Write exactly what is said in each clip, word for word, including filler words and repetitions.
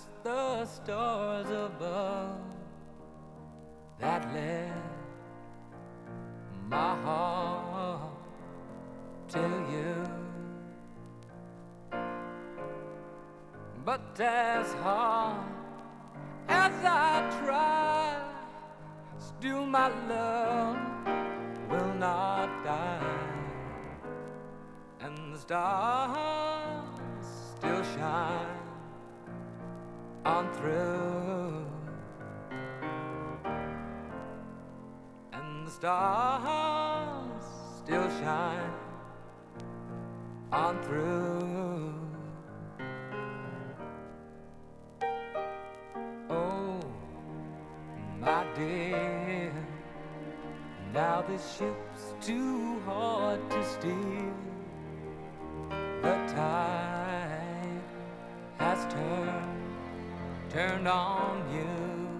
just the stars above that let my heart tell you. But as hard as I try, still my love will not die, and the stars still shine on through, and the stars still shine on through. Oh, my dear, now this ship's too hard to steer. The tide has turned, turned on you.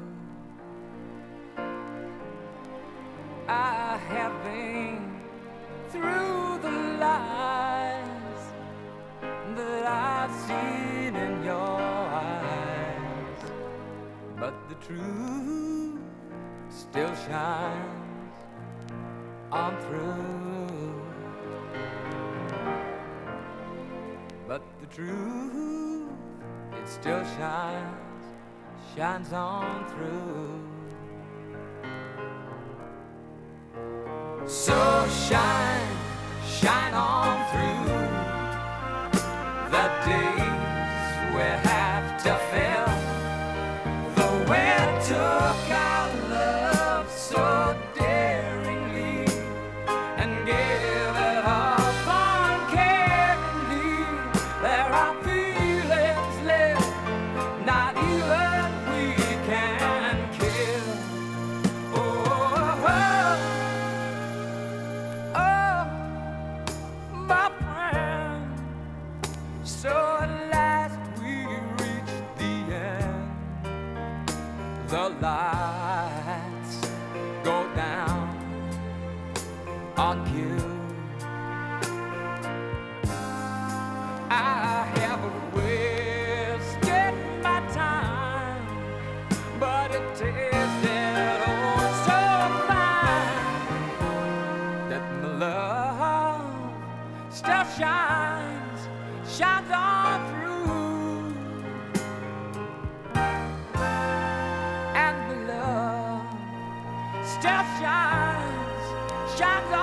I have been through the lies that I've seen in your eyes, but the truth still shines on through. But the truth, it still shines, shines on through. So shine, shine on through the days we have to fill. The wind took our love so daringly and gave it up uncaringly. There are feelings left not even we can kill. Oh, oh, oh, my friend. So at last we reached the end. The lights go down on you. I have wasted my time, but it tasted oh so fine that my love still shines, shines on through, and my love still shines, shines on